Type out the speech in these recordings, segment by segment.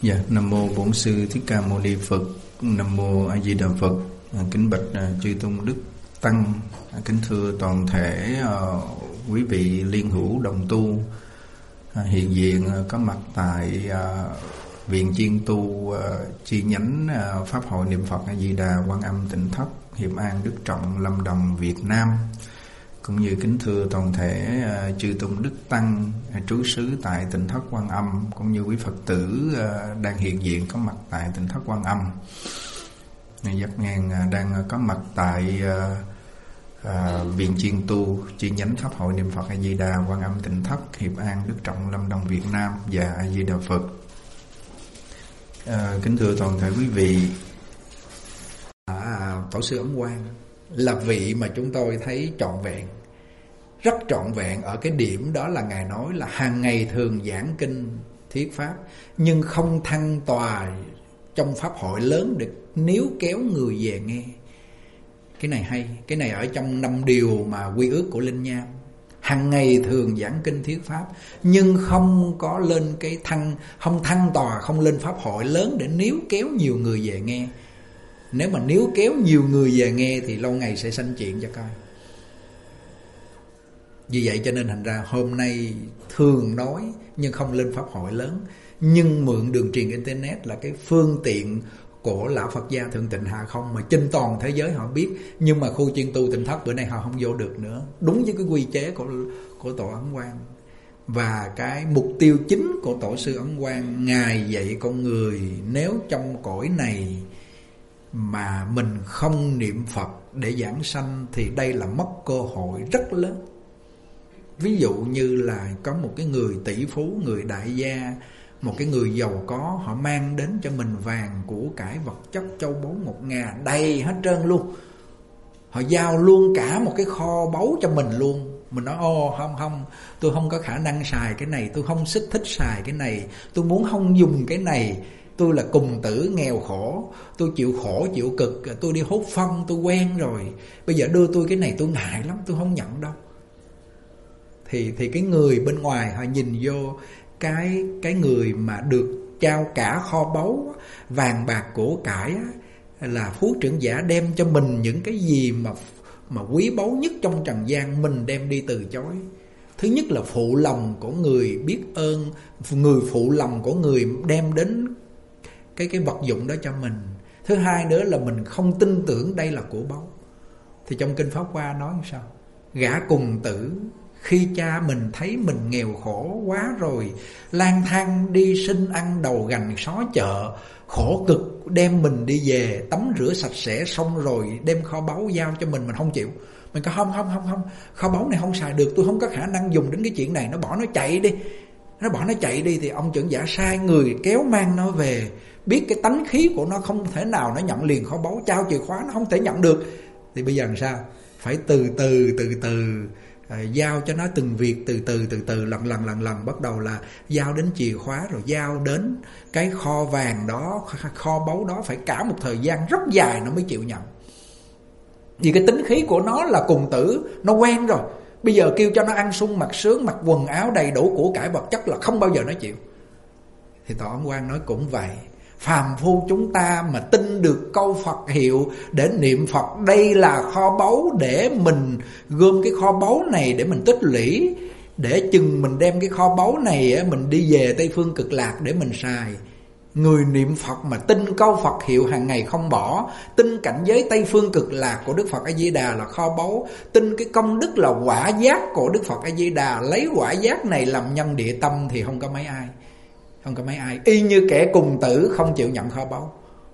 Dạ, Nam mô Bổn Sư Thích Ca Mâu Ni Phật. Nam mô A Di Đà Phật. Kính bạch chư tôn đức tăng, kính thưa toàn thể quý vị liên hữu đồng tu hiện diện có mặt tại Viện Chiên Tu chi nhánh Pháp hội Niệm Phật A Di Đà Quan Âm Tỉnh Thất, Hiệp An, Đức Trọng, Lâm Đồng, Việt Nam, cũng như kính thưa toàn thể chư tôn đức tăng trú xứ tại Tỉnh Thất Quan Âm, cũng như quý Phật tử đang hiện diện có mặt tại Tỉnh Thất Quan Âm. Giác Ngàn đang có mặt tại Viện Chiên Tu chi nhánh Pháp hội Niệm Phật A Di Đà Quan Âm Tỉnh Thất, Hiệp An, Đức Trọng, Lâm Đồng, Việt Nam và A Di Đà Phật. Kính thưa toàn thể quý vị, Tổ sư Ấn Quang là vị mà chúng tôi thấy trọn vẹn, rất trọn vẹn ở cái điểm đó là Ngài nói là hàng ngày thường giảng kinh thuyết pháp, nhưng không thăng tòa trong pháp hội lớn được nếu kéo người về nghe. Cái này hay, cái này ở trong 5 điều mà quy ước của Linh Nham. Hàng ngày thường giảng kinh thuyết pháp, nhưng không có lên cái không thăng tòa, không lên pháp hội lớn để níu kéo nhiều người về nghe. Nếu mà níu kéo nhiều người về nghe thì lâu ngày sẽ sanh chuyện cho coi. Vì vậy cho nên thành ra hôm nay thường nói nhưng không lên pháp hội lớn, nhưng mượn đường truyền internet là cái phương tiện của lão Phật gia Thượng Tịnh Hạ Không mà trên toàn thế giới họ biết, nhưng mà khu Chiên Tu Tỉnh Thất bữa nay họ không vô được nữa, đúng với cái quy chế của Tổ Ấn Quang. Và cái mục tiêu chính của Tổ sư Ấn Quang, Ngài dạy con người nếu trong cõi này mà mình không niệm Phật để giảng sanh thì đây là mất cơ hội rất lớn. Ví dụ như là có một cái người tỷ phú, người đại gia, một cái người giàu có, họ mang đến cho mình vàng, của cải, vật chất, châu báu ngột ngà đầy hết trơn luôn. Họ giao luôn cả một cái kho báu cho mình luôn. Mình nói không, tôi không có khả năng xài cái này, tôi không thích xài cái này, tôi muốn không dùng cái này, tôi là cùng tử nghèo khổ, tôi chịu khổ chịu cực, tôi đi hốt phân tôi quen rồi, bây giờ đưa tôi cái này tôi ngại lắm, tôi không nhận đâu. Thì cái người bên ngoài họ nhìn vô cái người mà được trao cả kho báu vàng bạc của cải á, là phú trưởng giả đem cho mình những cái gì mà quý báu nhất trong trần gian, mình đem đi từ chối. Thứ nhất là phụ lòng của người biết ơn, người phụ lòng của người đem đến cái vật dụng đó cho mình. Thứ hai nữa là mình không tin tưởng đây là của báu. Thì trong Kinh Pháp Hoa nói sao? Gã cùng tử khi cha mình thấy mình nghèo khổ quá rồi, lang thang đi xin ăn đầu gành xó chợ, khổ cực, đem mình đi về tắm rửa sạch sẽ xong rồi đem kho báu giao cho mình không chịu. Mình có không, kho báu này không xài được, tôi không có khả năng dùng đến cái chuyện này, nó bỏ nó chạy đi. Nó bỏ nó chạy đi thì ông trưởng giả sai người kéo mang nó về. Biết cái tánh khí của nó không thể nào nó nhận liền kho báu, trao chìa khóa nó không thể nhận được. Thì bây giờ làm sao? Phải từ từ giao cho nó từng việc, từ từ lần bắt đầu là giao đến chìa khóa, rồi giao đến cái kho vàng đó, kho báu đó, phải cả một thời gian rất dài nó mới chịu nhận. Vì cái tính khí của nó là cùng tử, nó quen rồi. Bây giờ kêu cho nó ăn sung mặc sướng, mặc quần áo đầy đủ của cải vật chất là không bao giờ nó chịu. Thì Tổ Ấn Quang nói cũng vậy. Phàm phu chúng ta mà tin được câu Phật hiệu để niệm Phật, đây là kho báu để mình gom cái kho báu này để mình tích lũy, để chừng mình đem cái kho báu này mình đi về Tây Phương Cực Lạc để mình xài. Người niệm Phật mà tin câu Phật hiệu hàng ngày không bỏ, tin cảnh giới Tây Phương Cực Lạc của Đức Phật A Di Đà là kho báu, tin cái công đức là quả giác của Đức Phật A Di Đà, lấy quả giác này làm nhân địa tâm thì không có mấy ai. Không có mấy ai. Y như kẻ cùng tử không chịu nhận kho báu.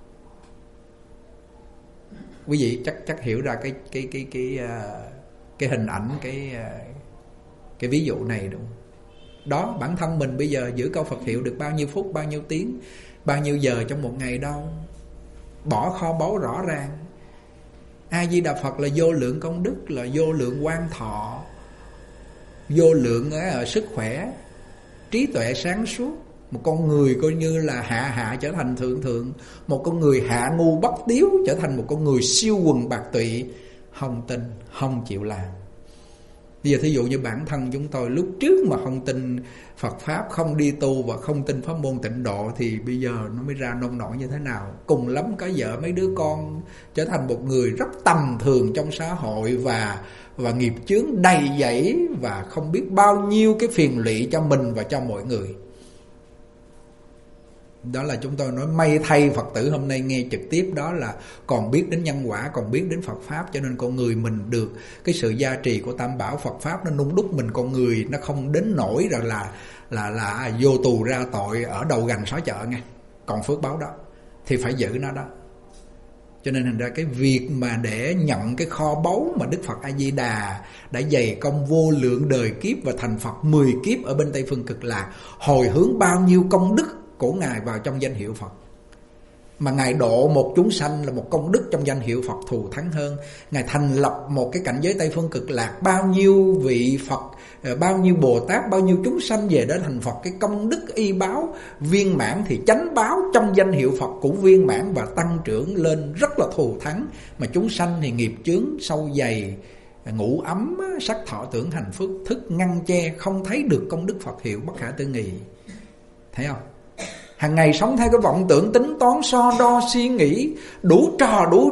Quý vị chắc hiểu ra cái hình ảnh, cái ví dụ này đúng không? Đó, bản thân mình bây giờ giữ câu Phật hiệu được bao nhiêu phút, bao nhiêu tiếng, bao nhiêu giờ trong một ngày đâu. Bỏ kho báu rõ ràng. A Di Đà Phật là vô lượng công đức, là vô lượng quan thọ, vô lượng sức khỏe, trí tuệ sáng suốt. Một con người coi như là hạ trở thành thượng, một con người hạ ngu bất tiếu trở thành một con người siêu quần bạc tụy. Không tin, không chịu làm. Bây giờ thí dụ như bản thân chúng tôi lúc trước mà không tin Phật Pháp, không đi tu và không tin pháp môn tịnh độ, thì bây giờ nó mới ra nông nổi như thế nào. Cùng lắm có vợ mấy đứa con, trở thành một người rất tầm thường trong xã hội, và nghiệp chướng đầy dẫy, và không biết bao nhiêu cái phiền lụy cho mình và cho mọi người. Đó là chúng tôi nói may thay Phật tử hôm nay nghe trực tiếp, đó là còn biết đến nhân quả, còn biết đến Phật Pháp, cho nên con người mình được cái sự gia trì của Tam Bảo Phật Pháp, nó nung đúc mình, con người nó không đến nỗi rồi là vô tù ra tội ở đầu gành xó chợ nghe. Còn phước báo đó thì phải giữ nó đó. Cho nên thành ra cái việc mà để nhận cái kho báu mà Đức Phật A Di Đà đã dày công vô lượng đời kiếp và thành Phật 10 kiếp ở bên Tây Phương Cực Lạc, hồi hướng bao nhiêu công đức của Ngài vào trong danh hiệu Phật. Mà Ngài độ một chúng sanh là một công đức trong danh hiệu Phật thù thắng hơn. Ngài thành lập một cái cảnh giới Tây Phương Cực Lạc, bao nhiêu vị Phật, bao nhiêu Bồ Tát, bao nhiêu chúng sanh về đó thành Phật. Cái công đức y báo viên mãn thì chánh báo trong danh hiệu Phật cũng viên mãn và tăng trưởng lên rất là thù thắng. Mà chúng sanh thì nghiệp chướng sâu dày, ngủ ấm, sắc thọ tưởng hành phước thức ngăn che, không thấy được công đức Phật hiệu bất khả tư nghị. Thấy không? Hàng ngày sống theo cái vọng tưởng tính toán so đo suy nghĩ, đủ trò đủ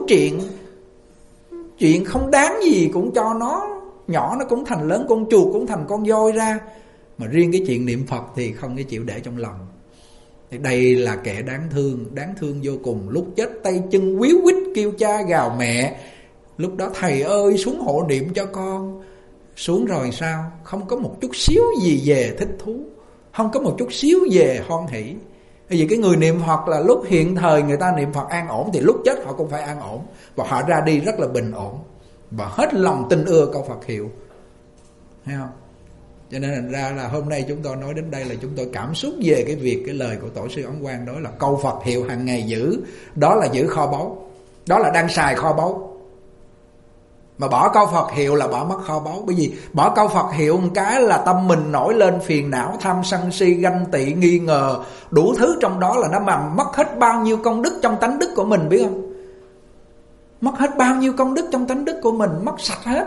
chuyện không đáng gì cũng cho nó, nhỏ nó cũng thành lớn, con chuột cũng thành con voi ra. Mà riêng cái chuyện niệm Phật thì không cái chịu để trong lòng. Thì đây là kẻ đáng thương vô cùng. Lúc chết tay chân quýu quýt kêu cha gào mẹ. Lúc đó thầy ơi xuống hộ niệm cho con. Xuống rồi sao? Không có một chút xíu gì về thích thú, không có một chút xíu về hoan hỷ. Bởi vì cái người niệm Phật là lúc hiện thời người ta niệm Phật an ổn, thì lúc chết họ cũng phải an ổn. Và họ ra đi rất là bình ổn, và hết lòng tin ưa câu Phật hiệu. Thấy không? Cho nên thành ra là hôm nay chúng tôi nói đến đây là chúng tôi cảm xúc về cái việc, cái lời của Tổ sư Ấn Quang đó là câu Phật hiệu hàng ngày giữ. Đó là giữ kho báu, đó là đang xài kho báu. Mà bỏ câu Phật hiệu là bỏ mất kho báu. Bởi vì bỏ câu Phật hiệu một cái là tâm mình nổi lên phiền não, tham sân si, ganh tị, nghi ngờ, đủ thứ trong đó, là nó mà mất hết bao nhiêu công đức trong tánh đức của mình, biết không? Mất hết bao nhiêu công đức trong tánh đức của mình, mất sạch hết.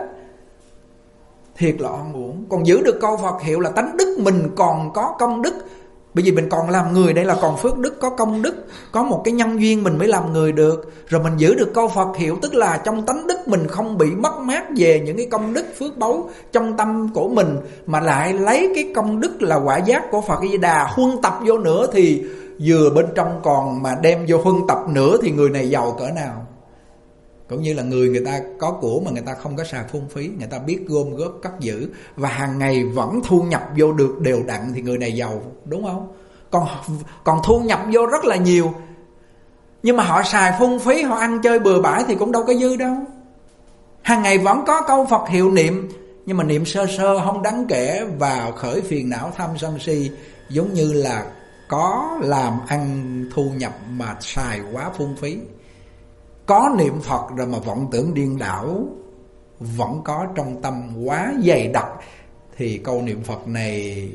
Thiệt là oan uổng. Còn giữ được câu Phật hiệu là tánh đức mình còn có công đức. Bởi vì mình còn làm người, đây là còn phước đức, có công đức, có một cái nhân duyên mình mới làm người được. Rồi mình giữ được câu Phật hiệu, tức là trong tánh đức mình không bị mất mát về những cái công đức phước báu trong tâm của mình, mà lại lấy cái công đức là quả giác của Phật A Di Đà huân tập vô nữa, thì vừa bên trong còn mà đem vô huân tập nữa, thì người này giàu cỡ nào. Cũng như là người ta có của mà người ta không có xài phung phí, người ta biết gom góp cất giữ, và hàng ngày vẫn thu nhập vô được đều đặn, thì người này giàu, đúng không? Còn thu nhập vô rất là nhiều, nhưng mà họ xài phung phí, họ ăn chơi bừa bãi thì cũng đâu có dư đâu. Hàng ngày vẫn có câu Phật hiệu niệm, nhưng mà niệm sơ sơ không đáng kể, và khởi phiền não tham sân si, giống như là có làm ăn thu nhập mà xài quá phung phí. Có niệm Phật rồi mà vọng tưởng điên đảo vẫn có trong tâm quá dày đặc, thì câu niệm Phật này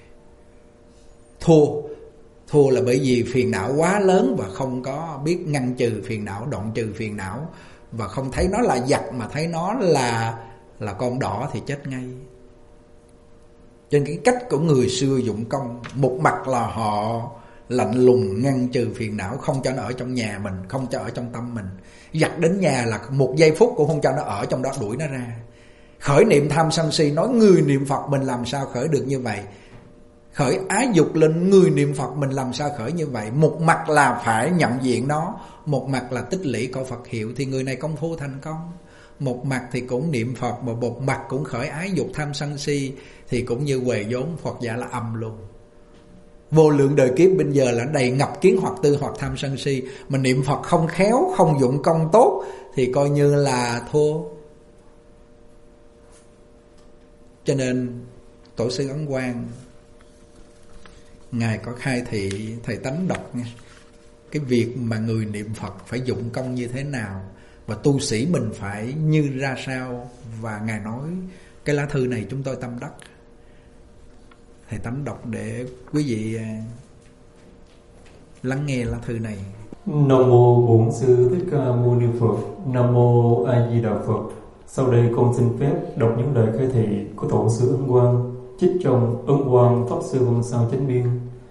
thua là bởi vì phiền não quá lớn, và không có biết ngăn trừ phiền não, đoạn trừ phiền não, và không thấy nó là giặc mà thấy nó là con đỏ thì chết ngay. Trên cái cách của người xưa dụng công, một mặt là họ lạnh lùng ngăn trừ phiền não, không cho nó ở trong nhà mình, không cho ở trong tâm mình. Giặc đến nhà là một giây phút cũng không cho nó ở trong đó, đuổi nó ra. Khởi niệm tham sân si, nói người niệm Phật mình làm sao khởi được như vậy. Khởi ái dục lên, người niệm Phật mình làm sao khởi như vậy. Một mặt là phải nhận diện nó, một mặt là tích lũy câu Phật hiệu, thì người này công phu thành công. Một mặt thì cũng niệm Phật, mà một mặt cũng khởi ái dục tham sân si, thì cũng như huề vốn Phật giả là âm luôn. Vô lượng đời kiếp bây giờ là đầy ngập kiến hoặc tư hoặc tham sân si. Mà niệm Phật không khéo, không dụng công tốt, thì coi như là thua. Cho nên Tổ sư Ấn Quang Ngài có khai thị, thầy Tánh đọc nha, cái việc mà người niệm Phật phải dụng công như thế nào, và tu sĩ mình phải như ra sao. Và Ngài nói cái lá thư này chúng tôi tâm đắc. Thầy Tánh đọc để quý vị lắng nghe lá thư này. Nam mô Bổn Sư Thích Ca Mâu Ni Phật. Nam mô A Di Đà Phật. Sau đây con xin phép đọc những lời khai thị của Tổ sư Ấn Quang, trích trong Ấn Quang Pháp Sư Văn Sao Chánh Biên.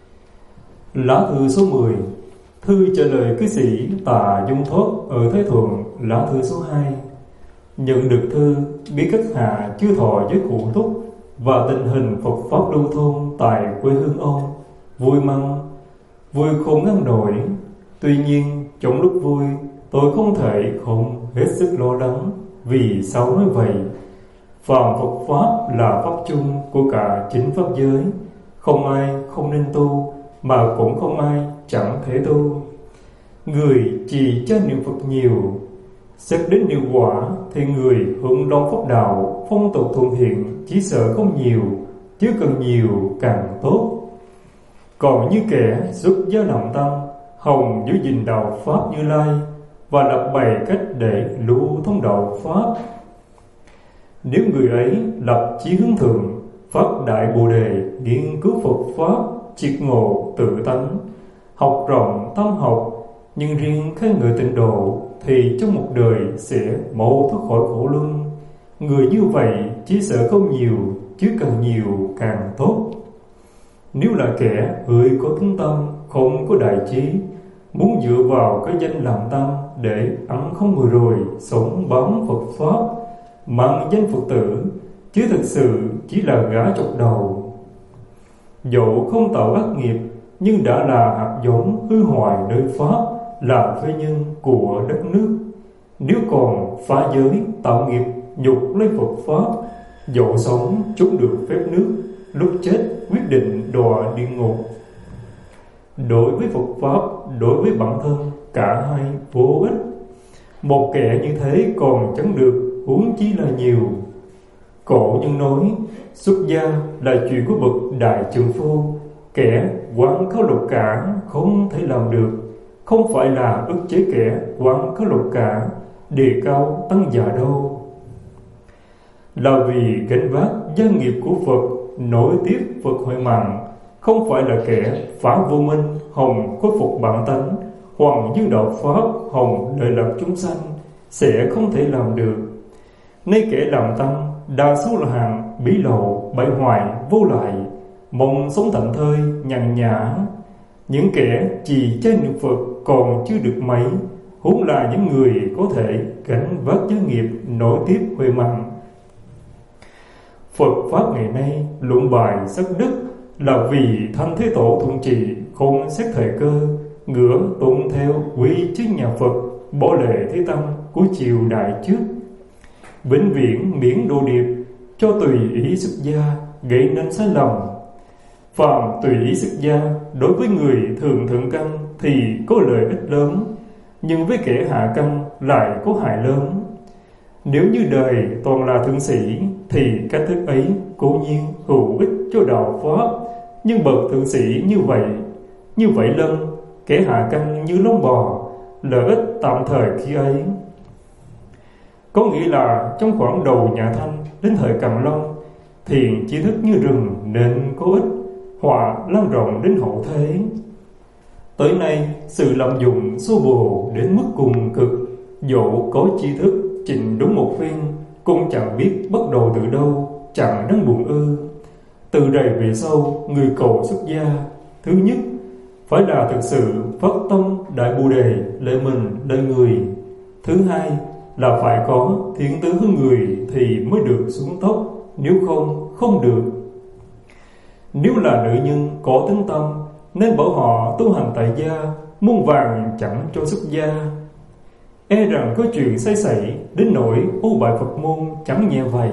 Lá thư số 10. Thư trả lời cư sĩ Tạ Dung Thoát ở Thái Thuận. Lá thư số 2. Nhận được thư, biết các hạ chưa thọ với cụ túc và tình hình Phật Pháp lưu thông tại quê hương ông. Vui măng, vui không ngăn nổi. Tuy nhiên, trong lúc vui, tôi không thể không hết sức lo lắng. Vì sao nói vậy? Phàm Phật Pháp là Pháp chung của cả chính Pháp giới. Không ai không nên tu, mà cũng không ai chẳng thể tu. Người trì cho niệm Phật nhiều, xét đến điều quả, thì người hưởng lo Pháp đạo, phong tục thuận thiện chỉ sợ không nhiều, chứ cần nhiều càng tốt. Còn như kẻ xuất gia làm tăng, hồng giữ gìn đạo Pháp Như Lai, và lập bày cách để lưu thông đạo Pháp. Nếu người ấy lập chí hướng thượng, phát đại Bồ Đề, nghiên cứu Phật Pháp, triệt ngộ tự tánh, học rộng tâm học, nhưng riêng khen ngợi tịnh độ, thì trong một đời sẽ mau thoát khỏi khổ luân. Người như vậy chỉ sợ không nhiều, chứ càng nhiều càng tốt. Nếu là kẻ hơi có tính tâm, không có đại trí, muốn dựa vào cái danh làm tâm để ăn không ngồi rồi sống bám Phật Pháp, mang danh Phật tử, chứ thực sự chỉ là gã chọc đầu. Dẫu không tạo ác nghiệp, nhưng đã là hạt giống hư hoại nơi Pháp, là phế nhân của đất nước. Nếu còn phá giới, tạo nghiệp, nhục lấy Phật Pháp, dẫu sống trốn được phép nước, lúc chết quyết định đọa địa ngục. Đối với Phật Pháp, đối với bản thân, cả hai vô ích. Một kẻ như thế còn chẳng được, huống chí là nhiều. Cổ nhân nói, xuất gia là chuyện của bậc đại trượng phu, kẻ quán khấu lục cả không thể làm được. Không phải là ức chế kẻ quán khấu lục cả, đề cao tăng già đâu. Là vì gánh vác gia nghiệp của Phật, nối tiếp Phật hội mạng. Không phải là kẻ phá vô minh, hòng khôi phục bản tánh, hoàng dương đạo Pháp, hòng lợi lạc chúng sanh, sẽ không thể làm được. Nay kẻ làm tăng, đa số là hạng bí lậu, bại hoại, vô lại, mong sống thảnh thơi, nhàn nhã. Những kẻ trì chay niệm Phật còn chưa được mấy, huống là những người có thể gánh vác giới nghiệp nối tiếp huệ mạng. Phật Pháp ngày nay luận bài sắc đức, là vì Thanh Thế Tổ thuận trị, không xét thời cơ, ngửa tuân theo quy chính nhà Phật, bỏ lệ thế tâm của triều đại trước. Vĩnh viễn miễn đồ điệp, cho tùy ý xuất gia, gây nên sai lầm. Phàm tùy ý xuất gia, đối với người thường thượng căn thì có lợi ích lớn, nhưng với kẻ hạ căn lại có hại lớn. Nếu như đời toàn là thượng sĩ, thì cách thức ấy cố nhiên hữu ích cho đạo Pháp. Nhưng bậc thượng sĩ như vậy lân, kẻ hạ căn như lông bò, lợi ích tạm thời khi ấy. Có nghĩa là trong khoảng đầu nhà Thanh đến thời Càn Long, thiền tri thức như rừng nên có ích, họa lan rộng đến hậu thế. Tới nay, sự lạm dụng xô bồ đến mức cùng cực, dẫu có tri thức trình đúng một phen, cũng chẳng biết bắt đầu từ đâu, chẳng đáng buồn ư. Từ đây về sau, người cầu xuất gia, thứ nhất phải là thực sự phát tâm đại Bồ Đề, lợi mình lợi người. Thứ hai là phải có thiện tứ hướng người thì mới được xuống tóc, nếu không được. Nếu là nữ nhân có tính tâm, nên bảo họ tu hành tại gia, muôn vàng chẳng cho xuất gia. E rằng có chuyện say sẩy đến nỗi ô bại Phật môn chẳng nhẹ vậy.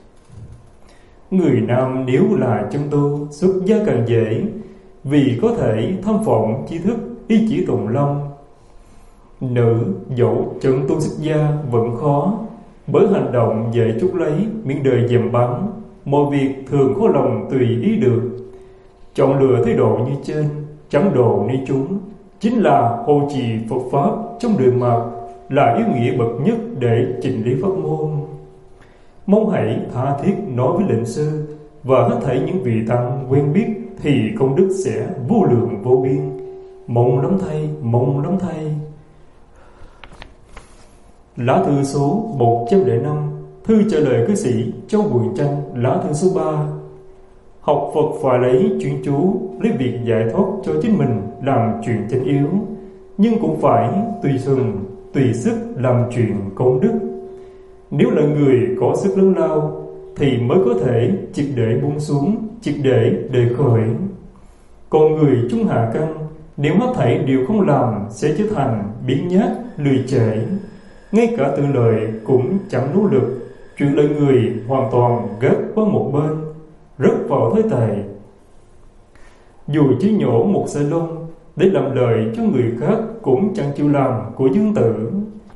Người nam nếu là chân tu, xuất gia càng dễ, vì có thể thâm vọng tri thức, ý chỉ tùng lâm. Nữ dẫu chân tu xuất gia vẫn khó, bởi hành động dễ chút lấy, miễn đời dèm bắn, mọi việc thường khó lòng tùy ý được. Chọn lựa thế độ như trên, chẳng độ ni chúng, chính là hộ trì Phật Pháp trong đời mạt, là yếu nghĩa bậc nhất để chỉnh lý pháp môn. Mong hãy tha thiết nói với lệnh sư và hết thảy những vị tăng quen biết, thì công đức sẽ vô lượng vô biên. Mong lắm thay. Lá thư số 105. Thư trả lời cư sĩ Châu Bùi Tranh, lá thư số 3. Học Phật phải lấy chuyên chú, lấy việc giải thoát cho chính mình làm chuyện chánh yếu, nhưng cũng phải tùy thuần, tùy sức làm chuyện công đức. Nếu là người có sức lớn lao thì mới có thể triệt để buông xuống, triệt để đề khởi. Còn người trung hạ căn, nếu hết thảy điều không làm sẽ trở thành biếng nhác, lười trễ, ngay cả tự lợi cũng chẳng nỗ lực. Chuyện lợi người hoàn toàn gác qua một bên, rớt vào thế tệ. Dù chỉ nhổ một sợi lông để làm lợi cho người khác cũng chẳng chịu làm của dương tử.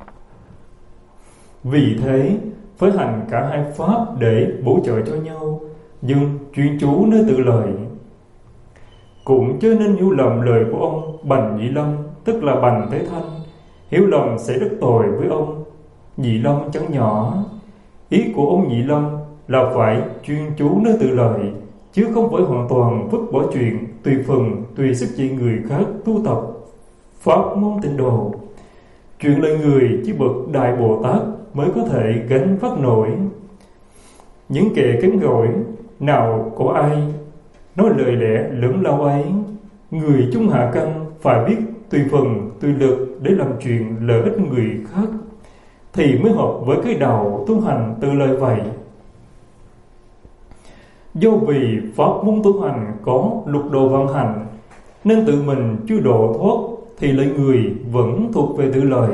Vì thế phải hành cả hai pháp để bổ trợ cho nhau, nhưng chuyên chú nơi tự lợi. Cũng chớ nên hiểu lầm lời của ông Bành Nhị Lâm, tức là Bành Thế Thanh. Hiểu lầm sẽ rất tồi với ông. Nhị Lâm chẳng nhỏ. Ý của ông Nhị Lâm là phải chuyên chú nơi tự lợi, chứ không phải hoàn toàn vứt bỏ chuyện tùy phần, tùy sức chỉ người khác tu tập pháp môn tịnh độ. Chuyện lợi người chỉ bậc Đại Bồ Tát mới có thể gánh vác nổi. Những kẻ kém gọi nào có ai nói lời lẽ lưỡng lao ấy. Người trung hạ căn phải biết tùy phần, tùy lực để làm chuyện lợi ích người khác, thì mới hợp với cái đạo tu hành tự lợi vậy. Do vì pháp môn tu hành có lục độ vận hành, nên tự mình chưa độ thoát thì lợi người vẫn thuộc về tự lợi.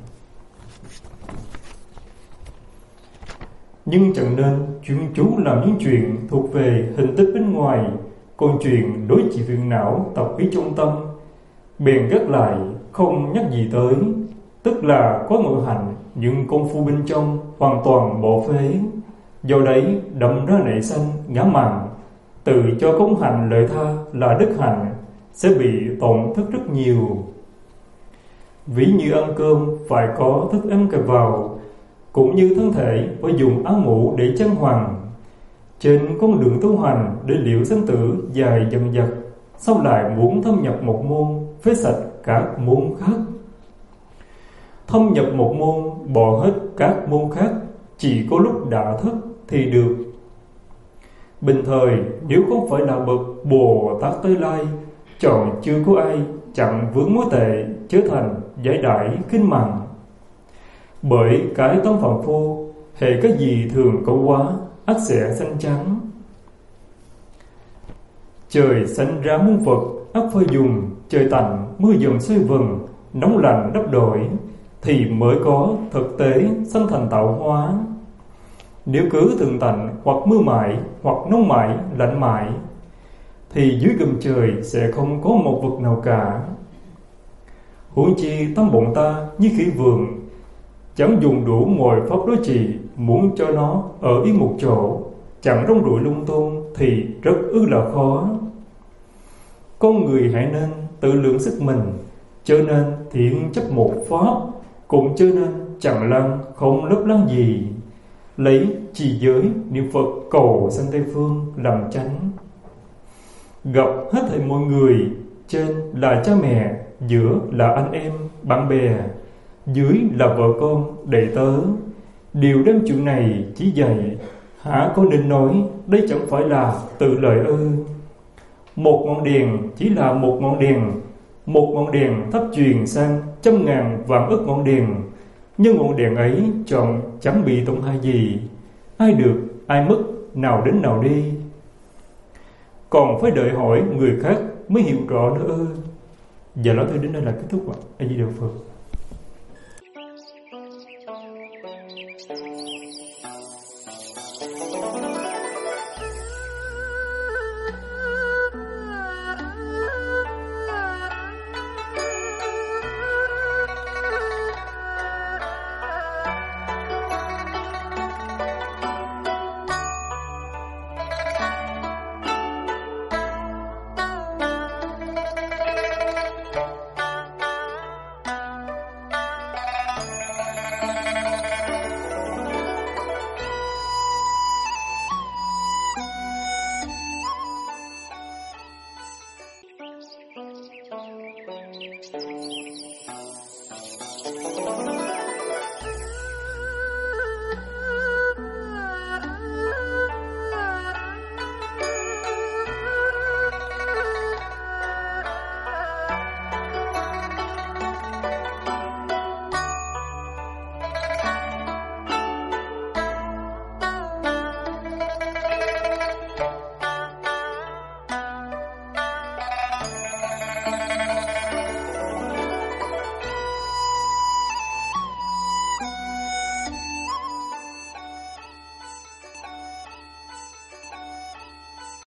Nhưng chẳng nên chuyên chú làm những chuyện thuộc về hình thức bên ngoài, còn chuyện đối trị phiền não tập ý trong tâm bèn gác lại, không nhắc gì tới, tức là có ngự hành, nhưng công phu bên trong hoàn toàn bỏ phế. Do đấy đâm ra nảy sanh ngã mạn, tự cho công hành lợi tha là đức hạnh sẽ bị tổn thất rất nhiều. Ví như ăn cơm phải có thức ăn kẹp vào, cũng như thân thể phải dùng áo mũ để trang hoàng. Trên con đường tu hành để liệu sinh tử dài dằng dặc, sau lại muốn thâm nhập một môn, phế sạch các môn khác. Thâm nhập một môn, bỏ hết các môn khác, chỉ có lúc đã thức thì được. Bình thời nếu không phải là bậc Bồ Tát Tây Lai, chọn chưa có ai chẳng vướng mối tệ trở thành giải đãi kinh mạng. Bởi cái tâm phàm phu, hễ cái gì thường có quá, ắt sẽ xanh trắng. Trời sanh ra muôn vật, ắt phải dùng. Trời tạnh, mưa dầm xoay vần, nóng lạnh đắp đổi, thì mới có thực tế sanh thành tạo hóa. Nếu cứ thường tạnh, hoặc mưa mãi, hoặc nóng mãi, lạnh mãi, thì dưới gầm trời sẽ không có một vật nào cả. Huống chi tâm bọn ta như khỉ vườn, chẳng dùng đủ mọi pháp đối trị, muốn cho nó ở yên một chỗ, chẳng rong ruổi lung tung thì rất là khó. Con người hãy nên tự lượng sức mình, cho nên thiện chấp một pháp, cũng cho nên chẳng lăng không lấp lăng gì. Lấy trì giới niệm Phật cầu sanh Tây Phương làm chánh. Gặp hết thảy mọi người, trên là cha mẹ, giữa là anh em, bạn bè, dưới là vợ con, đệ tớ, đều đem chuyện này chỉ dạy. Hả có nên nói đây chẳng phải là tự lợi ư? Một ngọn đèn chỉ là một ngọn đèn, một ngọn đèn thắp truyền sang trăm ngàn vạn ức ngọn đèn, nhưng ngọn đèn ấy chọn chẳng bị tổn hại gì. Ai được, ai mất, nào đến nào đi. Còn phải đợi hỏi người khác mới hiểu rõ nữa ư? Giờ nói tôi đến đây là kết thúc ạ. A Di Đà Phật. Thank you.